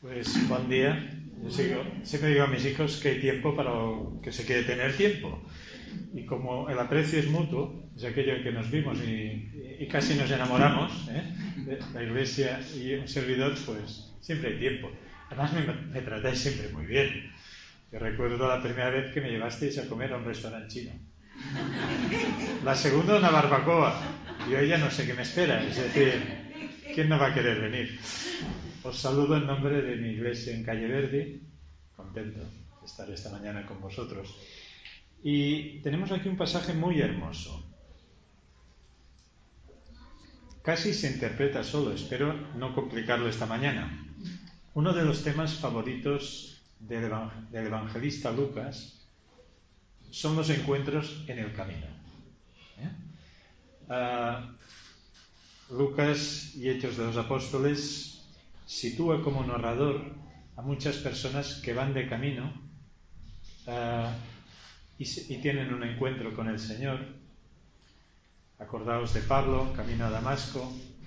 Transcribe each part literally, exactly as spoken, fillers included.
Pues buen día. Yo sigo, siempre digo a mis hijos que hay tiempo para que se quede tener tiempo. Y como el aprecio es mutuo, es aquello en que nos vimos y, y casi nos enamoramos, ¿eh? de la iglesia y un servidor, pues siempre hay tiempo. Además me, me tratáis siempre muy bien. Yo recuerdo la primera vez que me llevasteis a comer a un restaurante chino. La segunda una barbacoa. Y hoy ya no sé qué me espera. Es decir, ¿quién no va a querer venir? Os saludo en nombre de mi iglesia en Calle Verdi, contento de estar esta mañana con vosotros. Y tenemos aquí un pasaje muy hermoso. Casi se interpreta solo, espero no complicarlo esta mañana. Uno de los temas favoritos del, evang- del evangelista Lucas son los encuentros en el camino. ¿Eh? Uh, Lucas y Hechos de los Apóstoles sitúa como narrador a muchas personas que van de camino uh, y, y tienen un encuentro con el Señor. Acordaos de Pablo, camino a Damasco,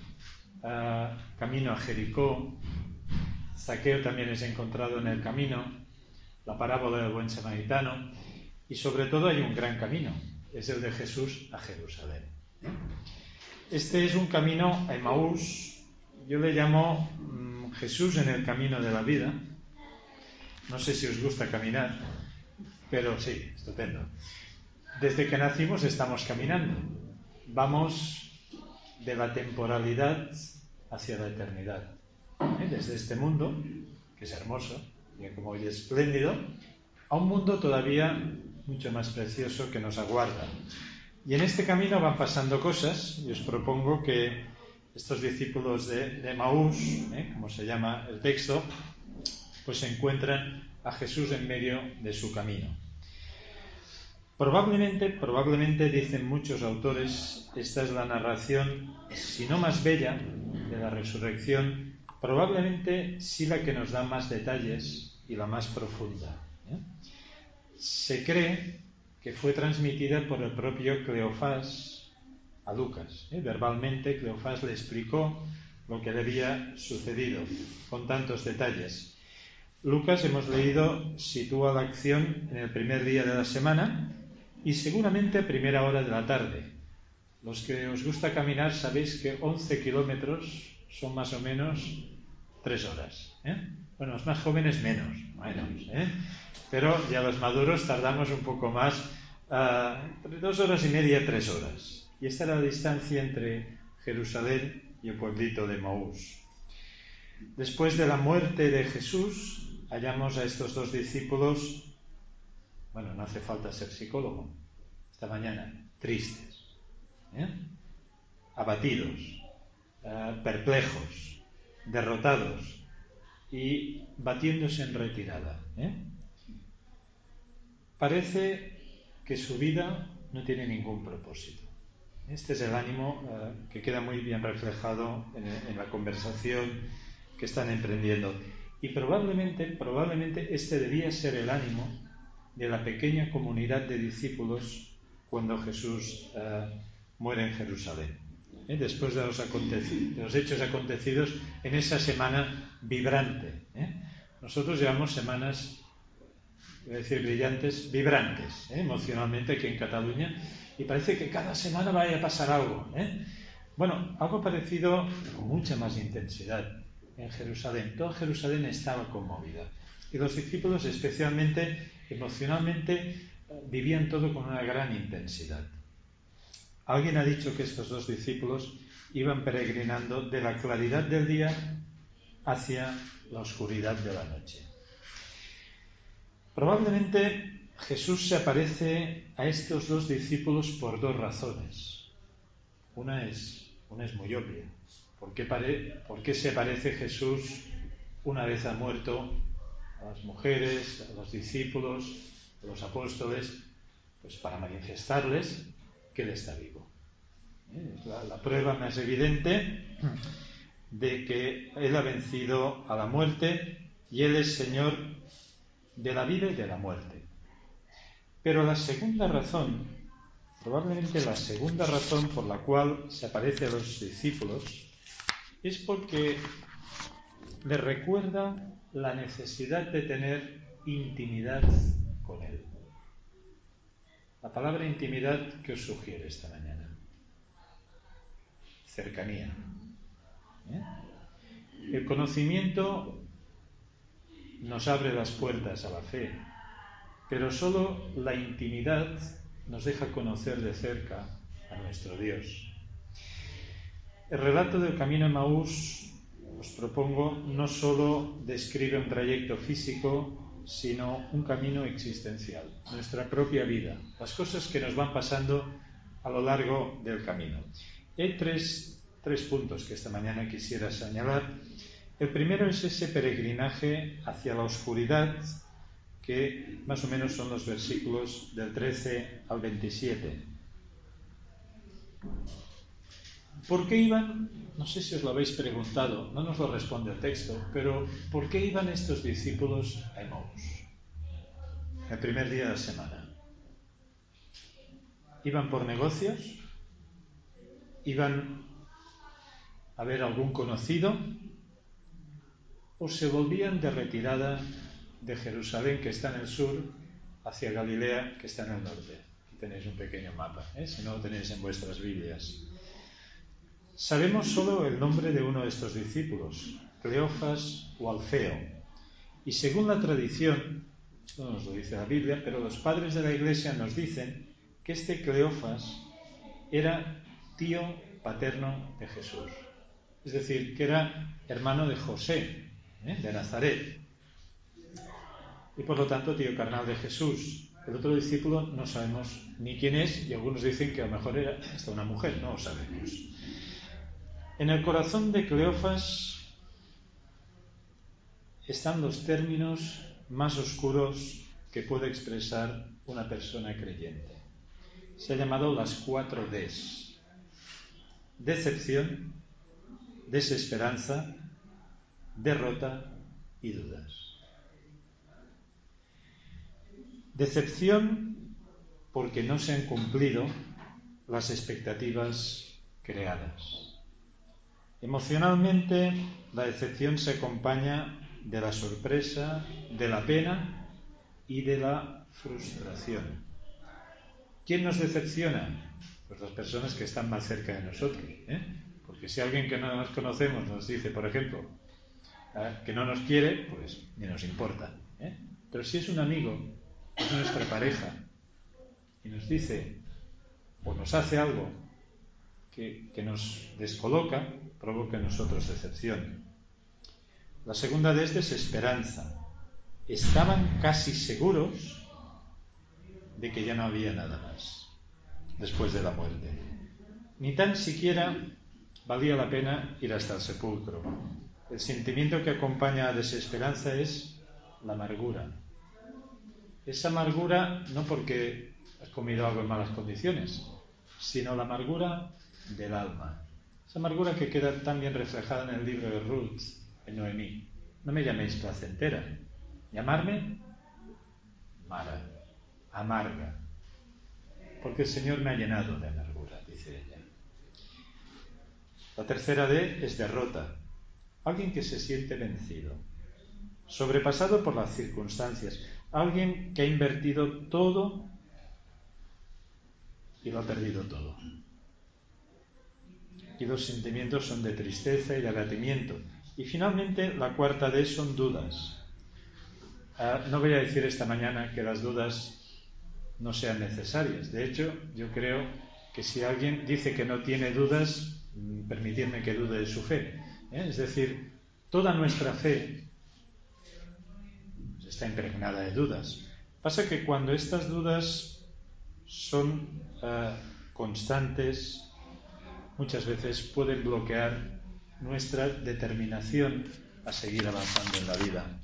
uh, camino a Jericó. Zaqueo también es encontrado en el camino, la parábola del buen samaritano, y sobre todo hay un gran camino, es el de Jesús a Jerusalén. Este es un camino a Emaús. Yo le llamo mmm, Jesús en el camino de la vida. No sé si os gusta caminar, pero sí, estupendo. Desde que nacimos estamos caminando. Vamos de la temporalidad hacia la eternidad. ¿Eh? Desde este mundo, que es hermoso, y como hoy es espléndido, a un mundo todavía mucho más precioso que nos aguarda. Y en este camino van pasando cosas, y os propongo que estos discípulos de, de Emaús, ¿eh? como se llama el texto, pues se encuentran a Jesús en medio de su camino. Probablemente, probablemente, dicen muchos autores, esta es la narración, si no más bella, de la resurrección, probablemente sí la que nos da más detalles y la más profunda. ¿eh? Se cree que fue transmitida por el propio Cleofás a Lucas. ¿eh? Verbalmente, Cleofás le explicó lo que le había sucedido, con tantos detalles. Lucas, hemos leído, sitúa la acción en el primer día de la semana y seguramente a primera hora de la tarde. Los que os gusta caminar sabéis que once kilómetros son más o menos tres horas. ¿eh? Bueno, los más jóvenes menos, menos ¿eh? Pero ya los maduros tardamos un poco más, uh, entre dos horas y media, tres horas. Y esta era la distancia entre Jerusalén y el pueblito de Emaús. Después de la muerte de Jesús, hallamos a estos dos discípulos, bueno, no hace falta ser psicólogo, esta mañana, tristes, ¿eh? abatidos, uh, perplejos, derrotados y batiéndose en retirada. ¿eh? Parece que su vida no tiene ningún propósito. Este es el ánimo uh, que queda muy bien reflejado en, en la conversación que están emprendiendo. Y probablemente, probablemente este debía ser el ánimo de la pequeña comunidad de discípulos cuando Jesús uh, muere en Jerusalén. ¿Eh? Después de los, acontecidos, de los hechos acontecidos en esa semana vibrante. ¿eh? Nosotros llevamos semanas, voy a decir brillantes, vibrantes, ¿eh? emocionalmente aquí en Cataluña, y parece que cada semana vaya a pasar algo. ¿eh? Bueno, algo parecido con mucha más intensidad en Jerusalén. Toda Jerusalén estaba conmovida. Y los discípulos, especialmente emocionalmente, vivían todo con una gran intensidad. Alguien ha dicho que estos dos discípulos iban peregrinando de la claridad del día hacia la oscuridad de la noche. Probablemente Jesús se aparece a estos dos discípulos por dos razones. Una es, una es muy obvia. ¿Por qué, pare, ¿Por qué se aparece Jesús una vez ha muerto a las mujeres, a los discípulos, a los apóstoles? Pues para manifestarles que Él está vivo. Es la, la prueba más evidente de que Él ha vencido a la muerte y Él es Señor de la vida y de la muerte. Pero la segunda razón, probablemente la segunda razón por la cual se aparece a los discípulos, es porque le recuerda la necesidad de tener intimidad con Él. La palabra intimidad, ¿qué os sugiere esta mañana? Cercanía. ¿Eh? El conocimiento nos abre las puertas a la fe, pero solo la intimidad nos deja conocer de cerca a nuestro Dios. El relato del camino de Emaús, os propongo, no solo describe un trayecto físico, sino un camino existencial, nuestra propia vida, las cosas que nos van pasando a lo largo del camino. Hay tres, tres puntos que esta mañana quisiera señalar. El primero es ese peregrinaje hacia la oscuridad, que más o menos son los versículos del trece al veintisiete. ¿Por qué iban? No sé si os lo habéis preguntado, no nos lo responde el texto, pero ¿por qué iban estos discípulos a Emaús el primer día de la semana? ¿Iban por negocios? ¿Iban a ver algún conocido? ¿O se volvían de retirada de Jerusalén, que está en el sur, hacia Galilea, que está en el norte? Aquí tenéis un pequeño mapa, ¿eh? Si no lo tenéis en vuestras Biblias. Sabemos solo el nombre de uno de estos discípulos, Cleofas o Alfeo. Y según la tradición, esto no nos lo dice la Biblia, pero los padres de la Iglesia nos dicen que este Cleofas era tío paterno de Jesús. Es decir, que era hermano de José, ¿eh? de Nazaret. Y por lo tanto tío carnal de Jesús. El otro discípulo no sabemos ni quién es, y algunos dicen que a lo mejor era hasta una mujer, no lo sabemos. En el corazón de Cleofas están los términos más oscuros que puede expresar una persona creyente. Se ha llamado las cuatro Ds: decepción, desesperanza, derrota y dudas. Decepción porque no se han cumplido las expectativas creadas. Emocionalmente, la decepción se acompaña de la sorpresa, de la pena y de la frustración. ¿Quién nos decepciona? Pues las personas que están más cerca de nosotros, ¿eh? Porque si alguien que no nos conocemos nos dice, por ejemplo, ¿eh? que no nos quiere, pues ni nos importa, ¿eh? Pero si es un amigo, es nuestra pareja, y nos dice o nos hace algo que, que nos descoloca, provoca en nosotros decepción. La segunda de este es desesperanza. Estaban casi seguros de que ya no había nada más después de la muerte. Ni tan siquiera valía la pena ir hasta el sepulcro. El sentimiento que acompaña a desesperanza es la amargura. Esa amargura no porque has comido algo en malas condiciones, sino la amargura del alma. Esa amargura que queda tan bien reflejada en el libro de Ruth, en Noemí. No me llaméis placentera, llamarme Mara, amarga, porque el Señor me ha llenado de amargura, dice ella. La tercera D es derrota, alguien que se siente vencido, sobrepasado por las circunstancias, alguien que ha invertido todo y lo ha perdido todo. Y los sentimientos son de tristeza y de abatimiento. Y finalmente la cuarta D son dudas. Uh, no voy a decir esta mañana que las dudas no sean necesarias. De hecho, yo creo que si alguien dice que no tiene dudas, permitidme que dude de su fe, ¿eh? Es decir, toda nuestra fe está impregnada de dudas. Pasa que cuando estas dudas son uh, constantes, muchas veces pueden bloquear nuestra determinación a seguir avanzando en la vida.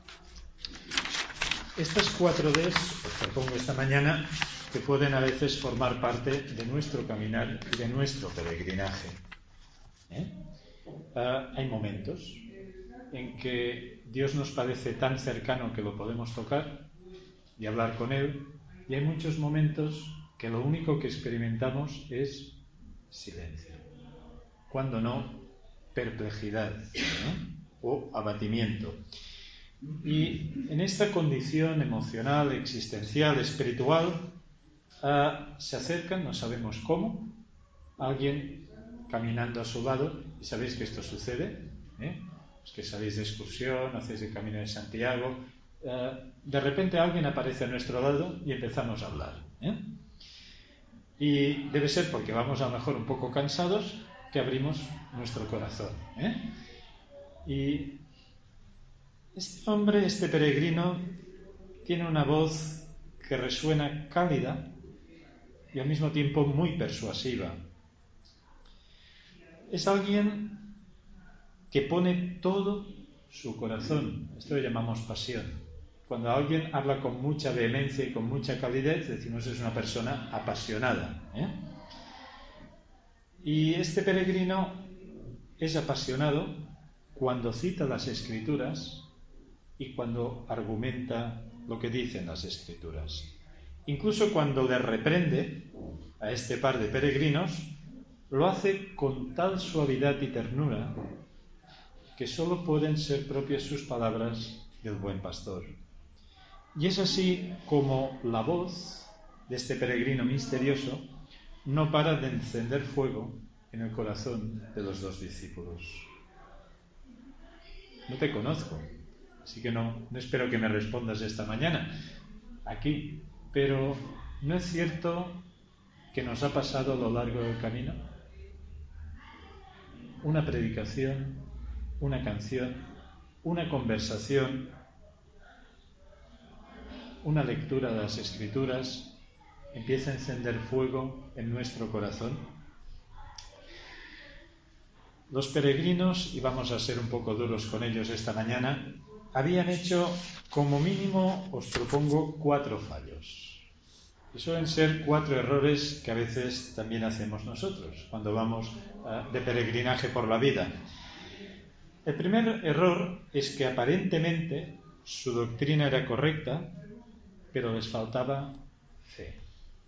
Estas cuatro Ds, os propongo esta mañana, que pueden a veces formar parte de nuestro caminar y de nuestro peregrinaje. ¿Eh? Uh, hay momentos en que Dios nos parece tan cercano que lo podemos tocar y hablar con Él, y hay muchos momentos que lo único que experimentamos es silencio. Cuando no, perplejidad, ¿no? o abatimiento. Y en esta condición emocional, existencial, espiritual, uh, se acercan, no sabemos cómo, alguien caminando a su lado, y sabéis que esto sucede, ¿eh? Los que salís de excursión, hacéis el Camino de Santiago, uh, de repente alguien aparece a nuestro lado y empezamos a hablar, ¿eh? Y debe ser porque vamos a lo mejor un poco cansados que abrimos nuestro corazón, ¿eh? Y este hombre, este peregrino, tiene una voz que resuena cálida y al mismo tiempo muy persuasiva. Es alguien que pone todo su corazón. Esto lo llamamos pasión. Cuando alguien habla con mucha vehemencia y con mucha calidez, decimos es una persona apasionada, ¿eh? Y este peregrino es apasionado cuando cita las Escrituras y cuando argumenta lo que dicen las Escrituras. Incluso cuando le reprende a este par de peregrinos, lo hace con tal suavidad y ternura que solo pueden ser propias sus palabras del buen pastor. Y es así como la voz de este peregrino misterioso no para de encender fuego en el corazón de los dos discípulos. No te conozco, así que no, no espero que me respondas esta mañana aquí, pero ¿no es cierto que nos ha pasado a lo largo del camino? Una predicación, una canción, una conversación, una lectura de las Escrituras empieza a encender fuego en nuestro corazón. Los peregrinos, y vamos a ser un poco duros con ellos esta mañana, habían hecho como mínimo, os propongo, cuatro fallos. Y suelen ser cuatro errores que a veces también hacemos nosotros cuando vamos uh, de peregrinaje por la vida. El primer error es que aparentemente su doctrina era correcta, pero les faltaba fe.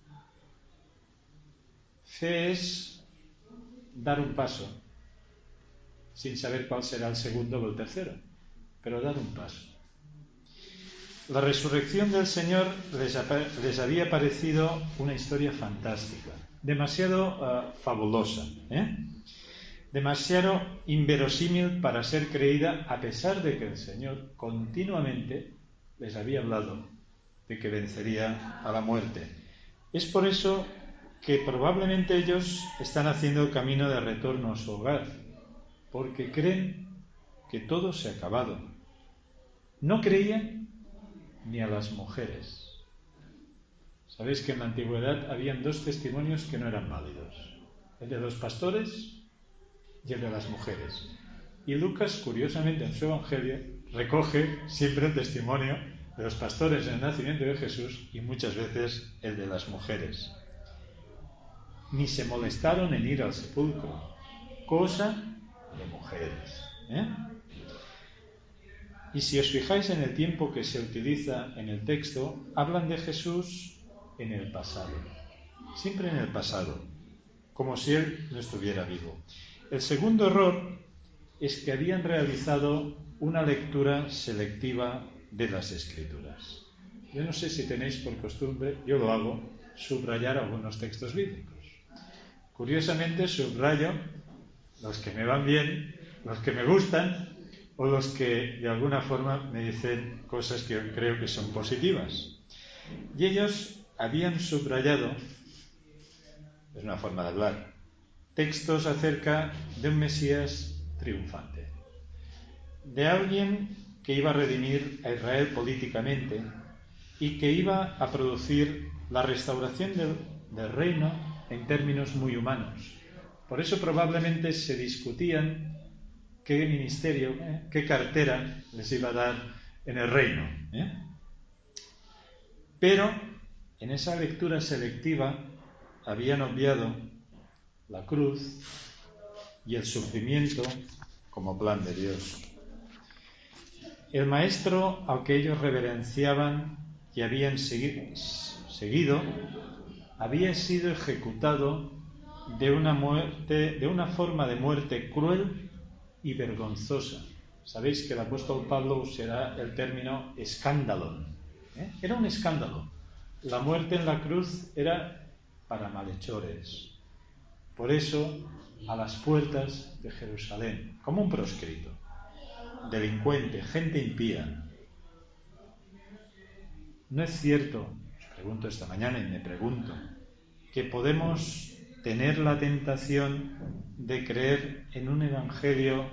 Fe es dar un paso sin saber cuál será el segundo o el tercero, pero dar un paso. La resurrección del Señor les, les había parecido una historia fantástica, demasiado uh, fabulosa, ¿eh? demasiado inverosímil para ser creída, a pesar de que el Señor continuamente les había hablado de que vencería a la muerte. Es por eso que probablemente ellos están haciendo el camino de retorno a su hogar, porque creen que todo se ha acabado. No creían ni a las mujeres. Sabéis que en la antigüedad habían dos testimonios que no eran válidos: el de los pastores y el de las mujeres. Y Lucas, curiosamente, en su Evangelio, recoge siempre el testimonio de los pastores en el nacimiento de Jesús y muchas veces el de las mujeres. Ni se molestaron en ir al sepulcro, cosa de mujeres, ¿eh? Y si os fijáis en el tiempo que se utiliza en el texto, hablan de Jesús en el pasado, siempre en el pasado, como si Él no estuviera vivo. El segundo error es que habían realizado una lectura selectiva de las Escrituras. Yo no sé si tenéis por costumbre, yo lo hago, subrayar algunos textos bíblicos. Curiosamente subrayo los que me van bien, los que me gustan, o los que de alguna forma me dicen cosas que yo creo que son positivas. Y ellos habían subrayado, es una forma de hablar, textos acerca de un Mesías triunfante, de alguien que iba a redimir a Israel políticamente y que iba a producir la restauración del, del reino en términos muy humanos. Por eso probablemente se discutían qué ministerio, ¿eh? qué cartera les iba a dar en el reino, ¿eh? Pero en esa lectura selectiva habían obviado la cruz y el sufrimiento como plan de Dios. El maestro al que ellos reverenciaban y habían segui- seguido había sido ejecutado de una muerte, de una forma de muerte cruel y vergonzosa. Sabéis que el apóstol Pablo usará el término escándalo. ¿eh? Era un escándalo. La muerte en la cruz era para malhechores. Por eso, a las puertas de Jerusalén, como un proscrito, delincuente, gente impía. ¿No es cierto, os pregunto esta mañana y me pregunto, que podemos tener la tentación de creer en un evangelio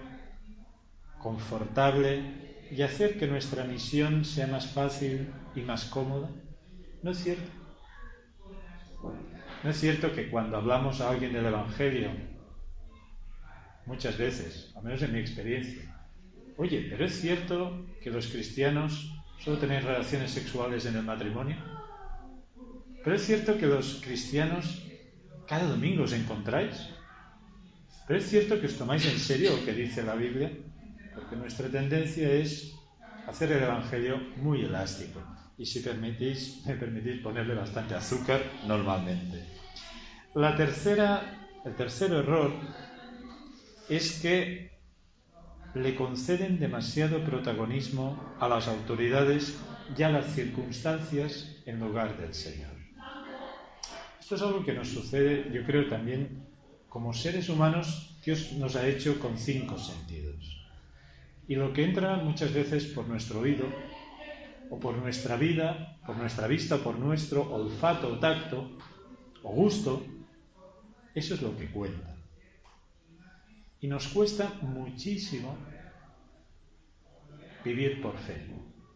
confortable y hacer que nuestra misión sea más fácil y más cómoda? ¿No es cierto? ¿No es cierto que cuando hablamos a alguien del evangelio, muchas veces, al menos en mi experiencia, oye, pero es cierto que los cristianos solo tenéis relaciones sexuales en el matrimonio? ¿Pero es cierto que los cristianos cada domingo os encontráis? ¿Pero es cierto que os tomáis en serio lo que dice la Biblia? Porque nuestra tendencia es hacer el evangelio muy elástico y, si permitís, me permitís ponerle bastante azúcar normalmente. La tercera, el tercer error es que le conceden demasiado protagonismo a las autoridades y a las circunstancias en lugar del Señor. Esto es algo que nos sucede, yo creo, también como seres humanos. Dios nos ha hecho con cinco sentidos. Y lo que entra muchas veces por nuestro oído, o por nuestra vida, por nuestra vista, o por nuestro olfato o tacto, o gusto, eso es lo que cuenta. Y nos cuesta muchísimo vivir por fe.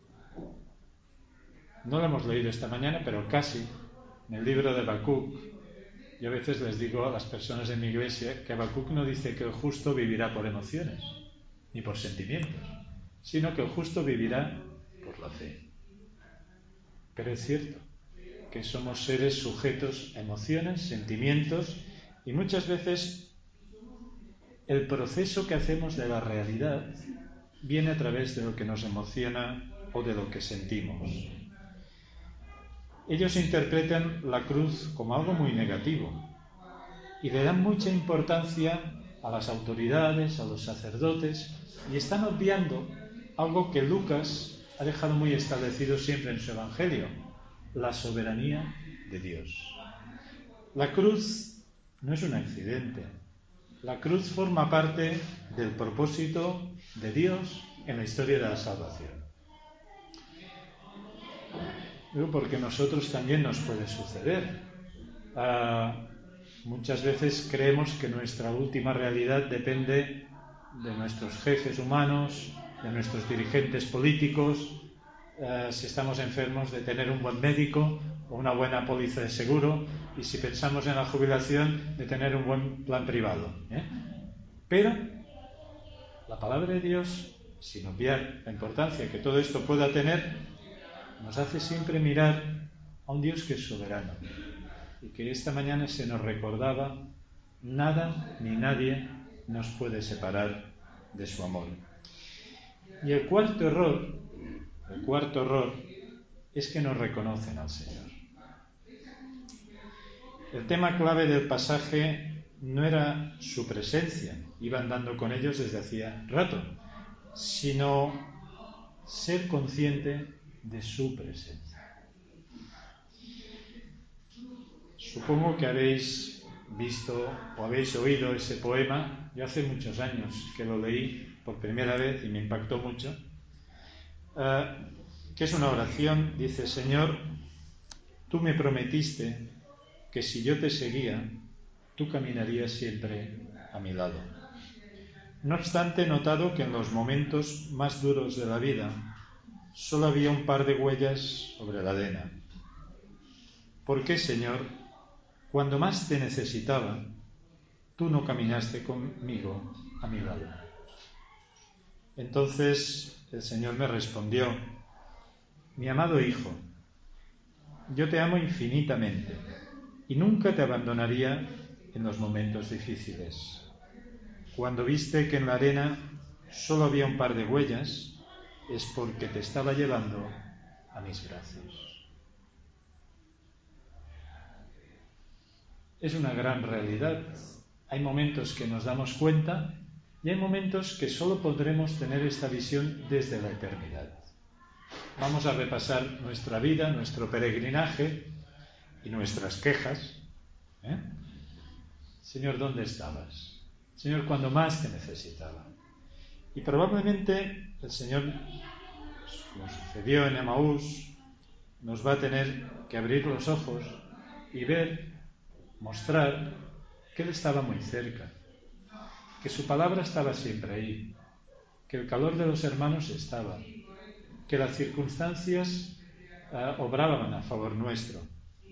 No lo hemos leído esta mañana, pero casi, en el libro de Habacuc. Yo a veces les digo a las personas de mi iglesia que Habacuc no dice que el justo vivirá por emociones, ni por sentimientos, sino que el justo vivirá por la fe. Pero es cierto que somos seres sujetos a emociones, sentimientos, y muchas veces el proceso que hacemos de la realidad viene a través de lo que nos emociona o de lo que sentimos. Ellos interpretan la cruz como algo muy negativo y le dan mucha importancia a las autoridades, a los sacerdotes, y están obviando algo que Lucas ha dejado muy establecido siempre en su Evangelio: la soberanía de Dios. La cruz no es un accidente. La cruz forma parte del propósito de Dios en la historia de la salvación. Porque a nosotros también nos puede suceder. Uh, muchas veces creemos que nuestra última realidad depende de nuestros jefes humanos, de nuestros dirigentes políticos, uh, si estamos enfermos, de tener un buen médico o una buena póliza de seguro, y si pensamos en la jubilación, de tener un buen plan privado, ¿eh? Pero la palabra de Dios, sin obviar la importancia que todo esto pueda tener, nos hace siempre mirar a un Dios que es soberano, y que esta mañana se nos recordaba: nada ni nadie nos puede separar de su amor. Y el cuarto error, el cuarto error es que no reconocen al Señor. El tema clave del pasaje no era su presencia, iba andando con ellos desde hacía rato, sino ser consciente de su presencia. Supongo que habéis visto o habéis oído ese poema. Yo hace muchos años que lo leí por primera vez y me impactó mucho, uh, que es una oración. Dice: Señor, tú me prometiste que si yo te seguía, tú caminarías siempre a mi lado. No obstante, he notado que en los momentos más duros de la vida solo había un par de huellas sobre la arena. ¿Por qué, Señor, cuando más te necesitaba, tú no caminaste conmigo a mi lado? Entonces el Señor me respondió: mi amado hijo, yo te amo infinitamente y nunca te abandonaría en los momentos difíciles. Cuando viste que en la arena solo había un par de huellas, es porque te estaba llevando a mis brazos. Es una gran realidad. Hay momentos que nos damos cuenta Y hay momentos que solo podremos tener esta visión desde la eternidad. Vamos a repasar nuestra vida, nuestro peregrinaje y nuestras quejas. ¿Eh? Señor, ¿dónde estabas? Señor, cuando más te necesitaba. Y probablemente el Señor, como sucedió en Emaús, nos va a tener que abrir los ojos y ver, mostrar que Él estaba muy cerca, que su palabra estaba siempre ahí, que el calor de los hermanos estaba, que las circunstancias uh, obraban a favor nuestro.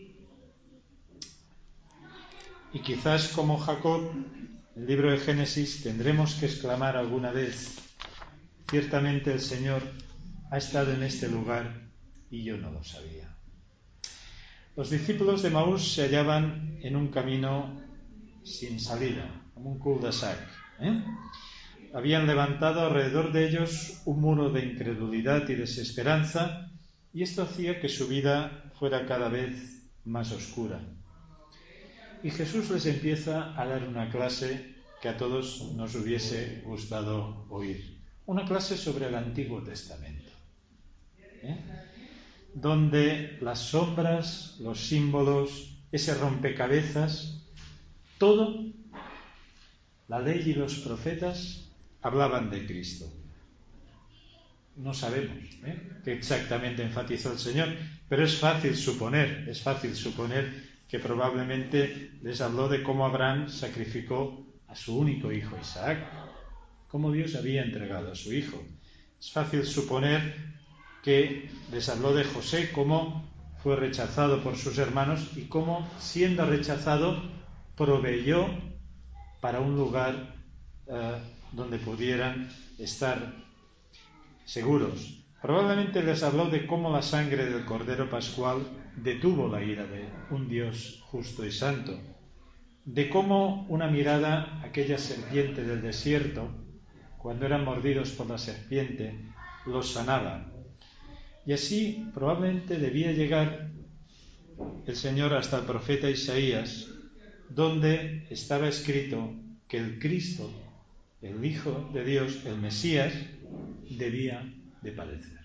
Y quizás como Jacob, el libro de Génesis, tendremos que exclamar alguna vez: ciertamente el Señor ha estado en este lugar y yo no lo sabía. Los discípulos de Emaús se hallaban en un camino sin salida, como un cul-de-sac. ¿eh? Habían levantado alrededor de ellos un muro de incredulidad y desesperanza, y esto hacía que su vida fuera cada vez más oscura. Y Jesús les empieza a dar una clase que a todos nos hubiese gustado oír. Una clase sobre el Antiguo Testamento, ¿eh? donde las sombras, los símbolos, ese rompecabezas, todo, la ley y los profetas hablaban de Cristo. No sabemos ¿eh? qué exactamente enfatizó el Señor, pero es fácil suponer, es fácil suponer que probablemente les habló de cómo Abraham sacrificó a su único hijo Isaac, cómo Dios había entregado a su hijo. Es fácil suponer que les habló de José, cómo fue rechazado por sus hermanos y cómo, siendo rechazado, proveyó para un lugar uh, donde pudieran estar seguros. Probablemente les habló de cómo la sangre del Cordero Pascual detuvo la ira de un Dios justo y santo, de cómo una mirada, aquella serpiente del desierto, cuando eran mordidos por la serpiente, los sanaba. Y así probablemente debía llegar el Señor hasta el profeta Isaías, donde estaba escrito que el Cristo, el Hijo de Dios, el Mesías, debía de padecer.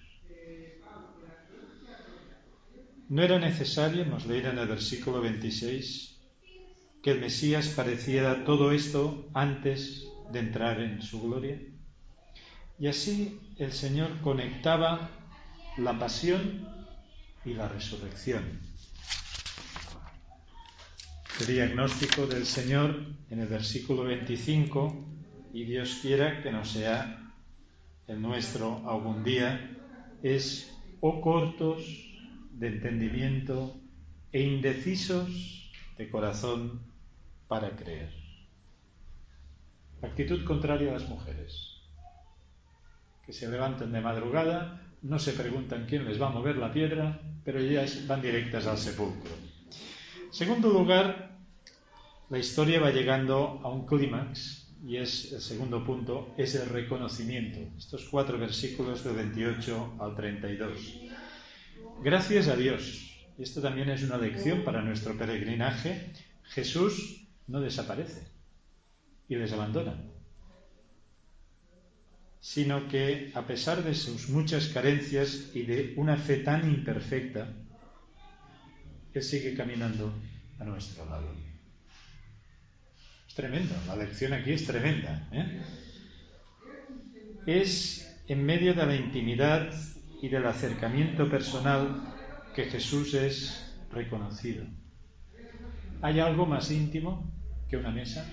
No era necesario, nos leerá en el versículo veintiséis, que el Mesías padeciera todo esto antes de entrar en su gloria. Y así el Señor conectaba la pasión y la resurrección. El diagnóstico del Señor en el versículo veinticinco, y Dios quiera que no sea el nuestro algún día, es: oh cortos de entendimiento e indecisos de corazón para creer. Actitud contraria a las mujeres, que se levantan de madrugada, no se preguntan quién les va a mover la piedra, pero ellas van directas al sepulcro. En segundo lugar, la historia va llegando a un clímax, y es el segundo punto, es el reconocimiento. Estos cuatro versículos del veintiocho al treinta y dos. Gracias a Dios, y esto también es una lección para nuestro peregrinaje, Jesús no desaparece y les abandona, sino que a pesar de sus muchas carencias y de una fe tan imperfecta, Él sigue caminando a nuestro lado. Es tremendo, la lección aquí es tremenda, ¿eh? Es en medio de la intimidad y del acercamiento personal que Jesús es reconocido. ¿Hay algo más íntimo que una mesa?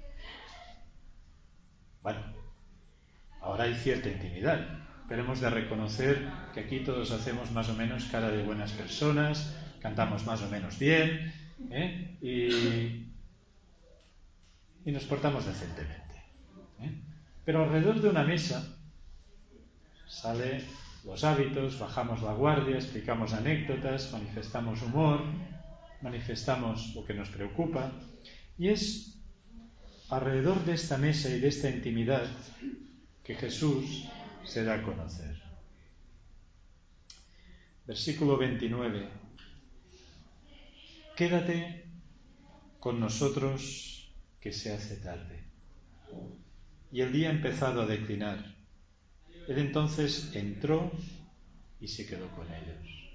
Bueno, ahora hay cierta intimidad, pero hemos de reconocer que aquí todos hacemos más o menos cara de buenas personas, cantamos más o menos bien, ¿eh? y, y nos portamos decentemente, ¿eh? Pero alrededor de una mesa salen los hábitos, bajamos la guardia, explicamos anécdotas, manifestamos humor, manifestamos lo que nos preocupa, y es alrededor de esta mesa y de esta intimidad que Jesús se da a conocer. Versículo veintinueve. Quédate con nosotros, que se hace tarde. y el día ha empezado a declinar. Él entonces entró y se quedó con ellos.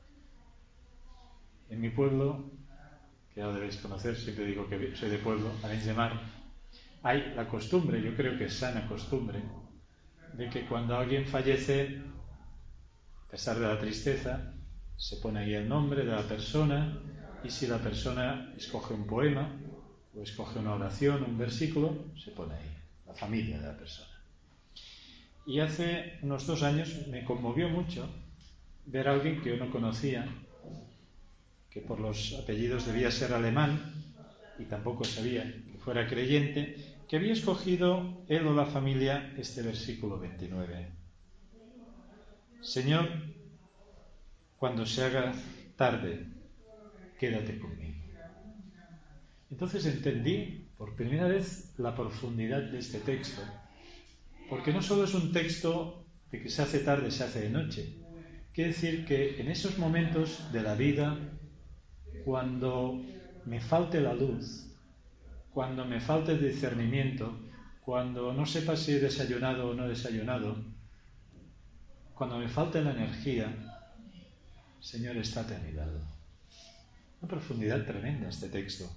En mi pueblo, que ya lo debéis conocer, siempre digo que soy de pueblo, Arenys de Mar, hay la costumbre, yo creo que es sana costumbre, de que cuando alguien fallece, a pesar de la tristeza, se pone ahí el nombre de la persona, y si la persona escoge un poema o escoge una oración, un versículo, se pone ahí, la familia de la persona. Y hace unos dos años me conmovió mucho ver a alguien que yo no conocía, que por los apellidos debía ser alemán, y tampoco sabía que fuera creyente, que había escogido él o la familia este versículo veintinueve. Señor, cuando se haga tarde, quédate conmigo. Entonces entendí por primera vez la profundidad de este texto, porque no solo es un texto de que se hace tarde, se hace de noche. Quiere decir que en esos momentos de la vida, cuando me falte la luz, cuando me falte el discernimiento, cuando no sepa si he desayunado o no he desayunado, cuando me falte la energía, Señor, estate a mi lado. Una profundidad tremenda este texto.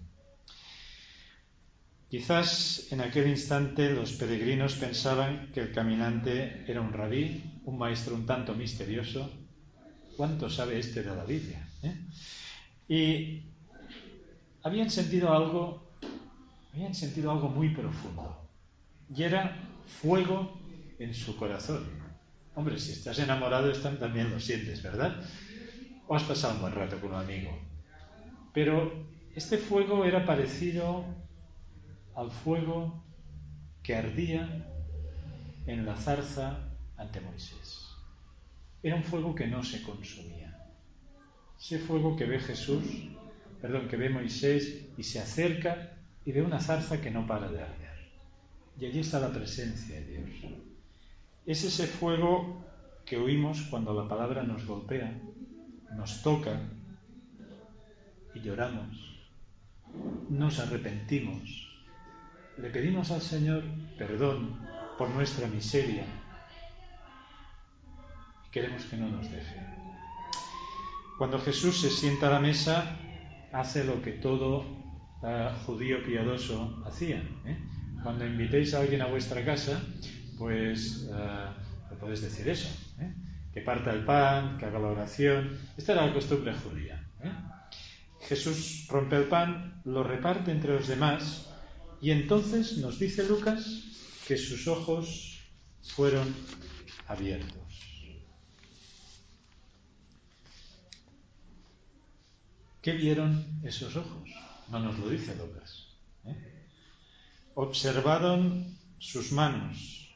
Quizás en aquel instante los peregrinos pensaban que el caminante era un rabí, un maestro un tanto misterioso. ¿Cuánto sabe este de la Biblia? ¿Eh? Y habían sentido algo, habían sentido algo muy profundo. Y era fuego en su corazón. Hombre, si estás enamorado, también lo sientes, ¿verdad? O has pasado un buen rato con un amigo. Pero este fuego era parecido al fuego que ardía en la zarza ante Moisés. Era un fuego que no se consumía. Ese fuego que ve Jesús, perdón, que ve Moisés y se acerca y ve una zarza que no para de arder. Y allí está la presencia de Dios. Es ese fuego que oímos cuando la palabra nos golpea, nos toca y lloramos, nos arrepentimos, le pedimos al Señor perdón por nuestra miseria y queremos que no nos deje. Cuando Jesús se sienta a la mesa, hace lo que todo uh, judío piadoso hacía. ¿eh? Cuando invitéis a alguien a vuestra casa, pues uh, le podéis decir eso, ¿eh? que parta el pan, que haga la oración. Esta era la costumbre judía. ¿eh? Jesús rompe el pan, lo reparte entre los demás y entonces nos dice Lucas que sus ojos fueron abiertos. ¿Qué vieron esos ojos? No nos lo dice Lucas. ¿eh? Observaron sus manos.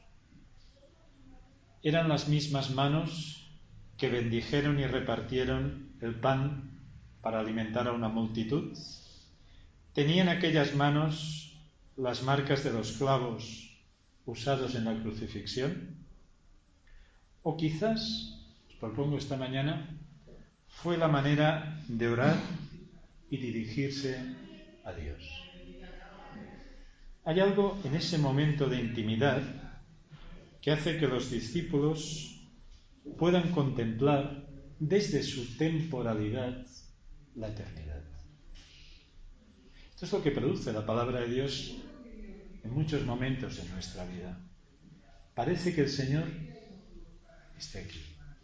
Eran las mismas manos que bendijeron y repartieron el pan para alimentar a una multitud. Tenían aquellas manos las marcas de los clavos usados en la crucifixión. O quizás, os propongo esta mañana, fue la manera de orar y dirigirse a Dios. Hay algo en ese momento de intimidad que hace que los discípulos puedan contemplar desde su temporalidad la eternidad. Esto es lo que produce la palabra de Dios en muchos momentos de nuestra vida. Parece que el Señor esté aquí.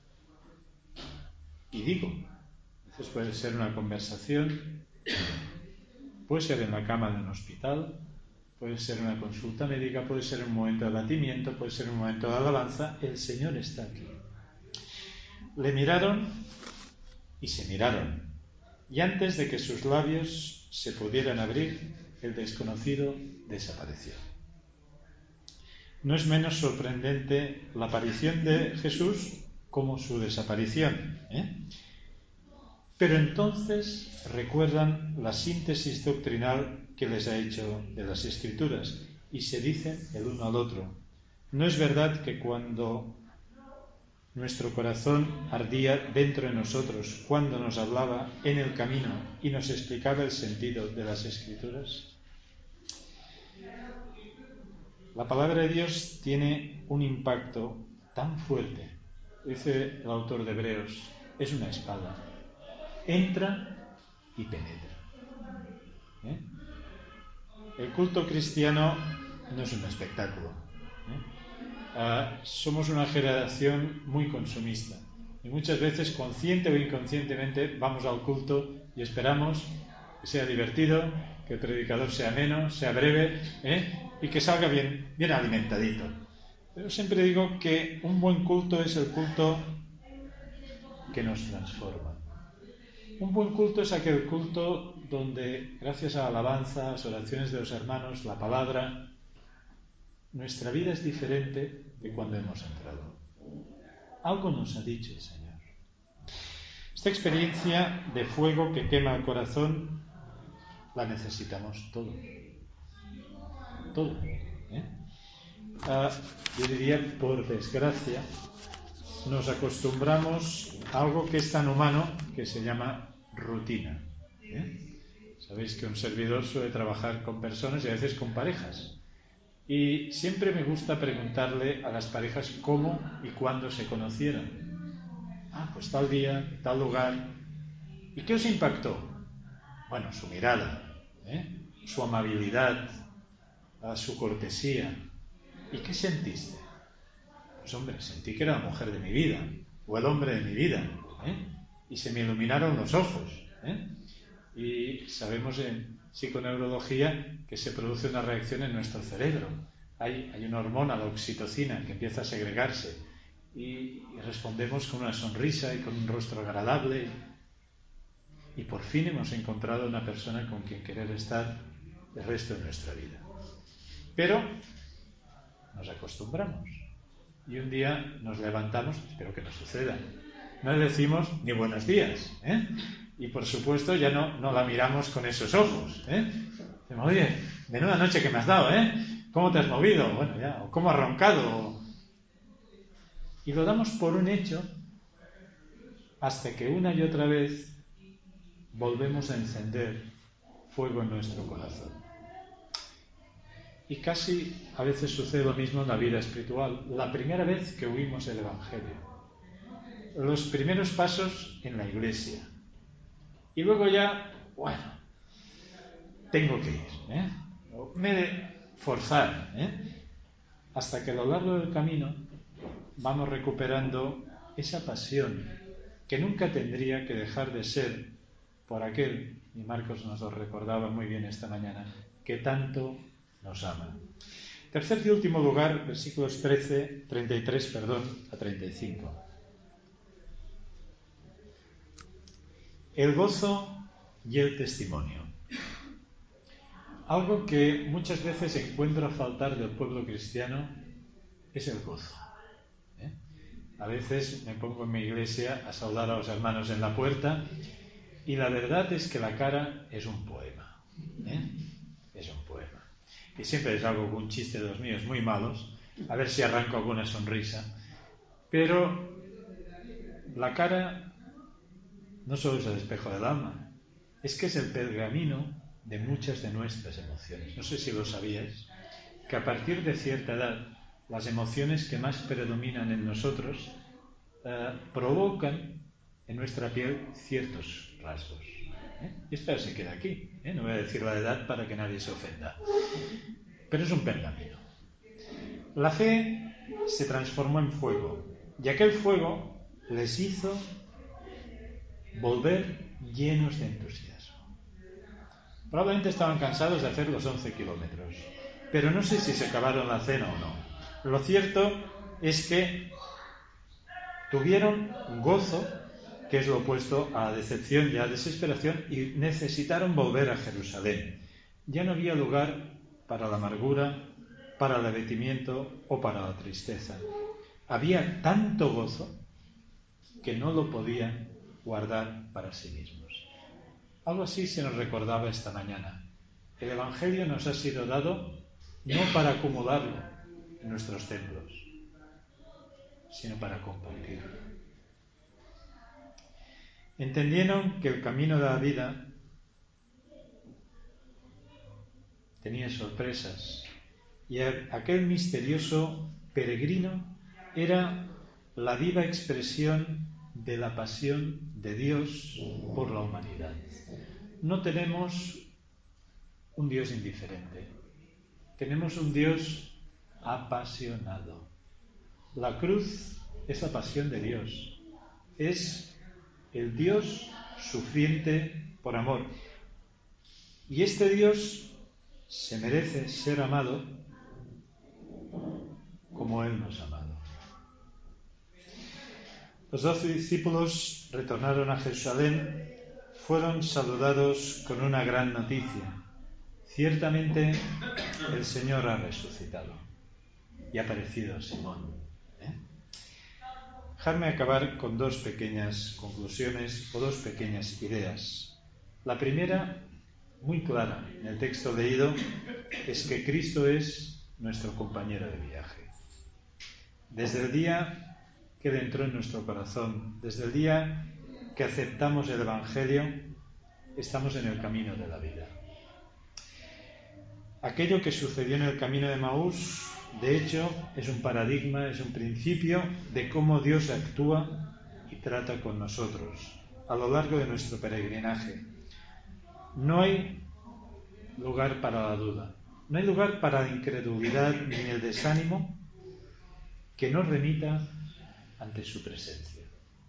Y digo, a veces puede ser una conversación, puede ser en la cama de un hospital, puede ser una consulta médica, puede ser un momento de abatimiento, puede ser un momento de alabanza. El Señor está aquí. Le miraron y se miraron. Y antes de que sus labios se pudieran abrir, el desconocido desapareció. No es menos sorprendente la aparición de Jesús como su desaparición. ¿eh? Pero entonces recuerdan la síntesis doctrinal que les ha hecho de las Escrituras y se dicen el uno al otro: ¿no es verdad que cuando nuestro corazón ardía dentro de nosotros, cuando nos hablaba en el camino y nos explicaba el sentido de las Escrituras? La palabra de Dios tiene un impacto tan fuerte. Dice el autor de Hebreos, es una espada. Entra y penetra. ¿Eh? El culto cristiano no es un espectáculo. ¿eh? Uh, somos una generación muy consumista. Y muchas veces, consciente o inconscientemente, vamos al culto y esperamos que sea divertido, que el predicador sea ameno, sea breve, ¿eh? y que salga bien, bien alimentadito. Pero siempre digo que un buen culto es el culto que nos transforma. Un buen culto es aquel culto donde, gracias a la alabanza, a las oraciones de los hermanos, la palabra, nuestra vida es diferente de cuando hemos entrado. Algo nos ha dicho el Señor. Esta experiencia de fuego que quema el corazón la necesitamos todos. Todo. ¿eh? Ah, yo diría, por desgracia, nos acostumbramos a algo que es tan humano que se llama rutina. ¿eh? Sabéis que un servidor suele trabajar con personas y a veces con parejas. Y siempre me gusta preguntarle a las parejas cómo y cuándo se conocieron. Ah, pues tal día, tal lugar. ¿Y qué os impactó? Bueno, su mirada, ¿eh? su amabilidad, su cortesía. ¿Y qué sentiste? Pues hombre, sentí que era la mujer de mi vida, o el hombre de mi vida, ¿eh? y se me iluminaron los ojos. ¿eh? Y sabemos en psiconeurología que se produce una reacción en nuestro cerebro. Hay, hay una hormona, la oxitocina, que empieza a segregarse y, y respondemos con una sonrisa y con un rostro agradable. Y por fin hemos encontrado una persona con quien querer estar el resto de nuestra vida. Pero nos acostumbramos. Y un día nos levantamos, espero que no suceda, no le decimos ni buenos días, ¿eh? Y por supuesto ya no, no la miramos con esos ojos, ¿eh? Decimos, oye, menuda noche que me has dado, ¿eh? ¿Cómo te has movido? Bueno, ya, o cómo has roncado. Y lo damos por un hecho hasta que una y otra vez volvemos a encender fuego en nuestro corazón. Y casi a veces sucede lo mismo en la vida espiritual. La primera vez que oímos el Evangelio, los primeros pasos en la iglesia, y luego ya, bueno, tengo que ir, ¿eh? me he de forzar, ¿eh? hasta que a lo largo del camino vamos recuperando esa pasión que nunca tendría que dejar de ser por aquel, y Marcos nos lo recordaba muy bien esta mañana, que tanto nos ama. Tercer y último lugar, versículos trece, treinta y tres, perdón, a treinta y cinco. El gozo y el testimonio. Algo que muchas veces encuentro a faltar del pueblo cristiano es el gozo. ¿eh? A veces me pongo en mi iglesia a saludar a los hermanos en la puerta y la verdad es que la cara es un poema. ¿eh? Es un poema. Y siempre les hago un chiste de los míos muy malos, a ver si arranco alguna sonrisa. Pero la cara no solo es el espejo del alma, es que es el pergamino de muchas de nuestras emociones. No sé si lo sabíais, que a partir de cierta edad, las emociones que más predominan en nosotros eh, provocan en nuestra piel ciertos rasgos. ¿eh? Y esto se queda aquí. ¿eh? No voy a decir la edad para que nadie se ofenda. Pero es un pergamino. La fe se transformó en fuego, y aquel fuego les hizo volver llenos de entusiasmo. Probablemente estaban cansados de hacer los once kilómetros, pero no sé si se acabaron la cena o no. Lo cierto es que tuvieron gozo, que es lo opuesto a la decepción y a la desesperación, y necesitaron volver a Jerusalén. Ya no había lugar para la amargura, para el abatimiento o para la tristeza. Había tanto gozo que no lo podían guardar para sí mismos. Algo así se nos recordaba esta mañana. El Evangelio nos ha sido dado no para acumularlo en nuestros templos, sino para compartirlo. Entendieron que el camino de la vida tenía sorpresas y aquel misterioso peregrino era la viva expresión de la pasión de Dios por la humanidad. No tenemos un Dios indiferente, tenemos un Dios apasionado. La cruz es la pasión de Dios, es el Dios sufriente por amor. Y este Dios se merece ser amado como Él nos ha amado. Los doce discípulos retornaron a Jerusalén, fueron saludados con una gran noticia. Ciertamente el Señor ha resucitado y ha aparecido a Simón. ¿Eh? Dejadme acabar con dos pequeñas conclusiones o dos pequeñas ideas. La primera, muy clara en el texto leído, es que Cristo es nuestro compañero de viaje. Desde el día que Él entró en nuestro corazón, desde el día que aceptamos el Evangelio, estamos en el camino de la vida. Aquello que sucedió en el camino de Emaús, de hecho, es un paradigma, es un principio de cómo Dios actúa y trata con nosotros a lo largo de nuestro peregrinaje. No hay lugar para la duda, no hay lugar para la incredulidad ni el desánimo que nos remita ante su presencia.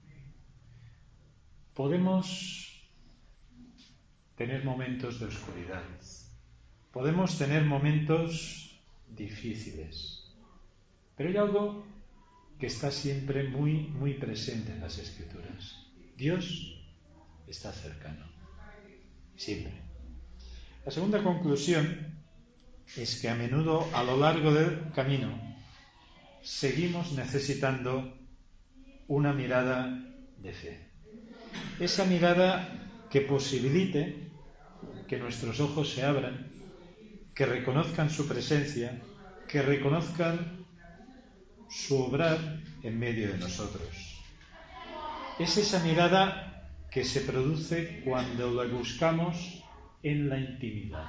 Podemos tener momentos de oscuridad, podemos tener momentos difíciles, pero hay algo que está siempre muy, muy presente en las Escrituras. Dios está cercano, siempre. La segunda conclusión es que a menudo a lo largo del camino seguimos necesitando una mirada de fe. Esa mirada que posibilite que nuestros ojos se abran, que reconozcan su presencia, que reconozcan su obrar en medio de nosotros. Es esa mirada que se produce cuando la buscamos en la intimidad.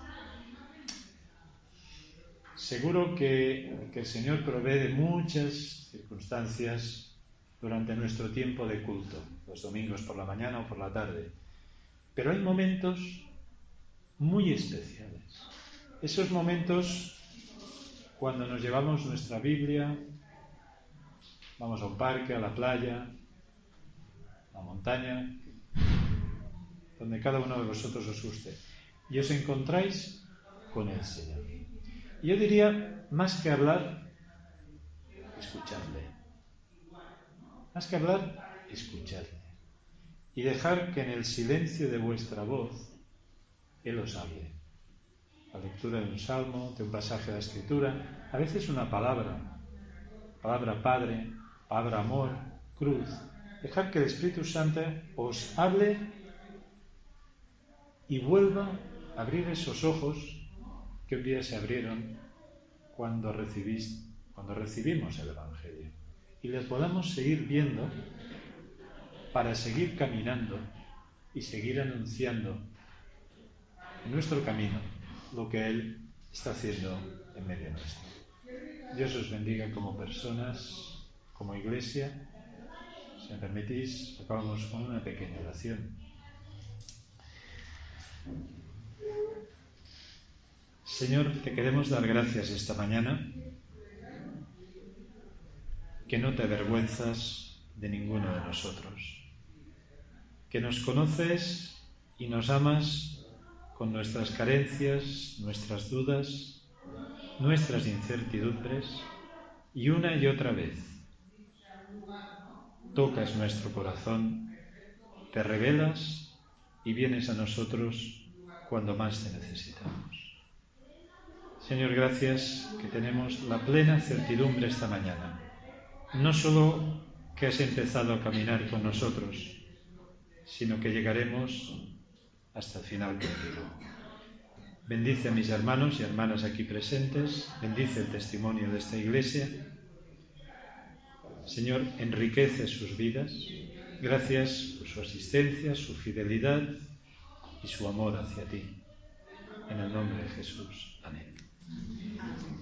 Seguro que, que el Señor provee de muchas circunstancias durante nuestro tiempo de culto, los domingos por la mañana o por la tarde. Pero hay momentos muy especiales. Esos momentos cuando nos llevamos nuestra Biblia, vamos a un parque, a la playa, a la montaña, donde cada uno de vosotros os guste, y os encontráis con el Señor. Y yo diría, más que hablar, escuchadle. Más que hablar, escuchadle. Y dejar que en el silencio de vuestra voz Él os hable. La lectura de un salmo, de un pasaje de la Escritura, a veces una palabra, palabra Padre, palabra amor, cruz. Dejar que el Espíritu Santo os hable y vuelva a abrir esos ojos que un día se abrieron cuando recibís, cuando recibimos el Evangelio. Y les podamos seguir viendo para seguir caminando y seguir anunciando en nuestro camino lo que Él está haciendo en medio nuestro. Dios os bendiga como personas, como iglesia. Si me permitís, acabamos con una pequeña oración. Señor, te queremos dar gracias esta mañana, que no te avergüenzas de ninguno de nosotros, que nos conoces y nos amas con nuestras carencias, nuestras dudas, nuestras incertidumbres, y una y otra vez tocas nuestro corazón, te revelas y vienes a nosotros cuando más te necesitamos. Señor, gracias que tenemos la plena certidumbre esta mañana, no solo que has empezado a caminar con nosotros, sino que llegaremos hasta el final contigo. Bendice a mis hermanos y hermanas aquí presentes, bendice el testimonio de esta iglesia. Señor, enriquece sus vidas. Gracias por su asistencia, su fidelidad y su amor hacia ti. En el nombre de Jesús. Amén.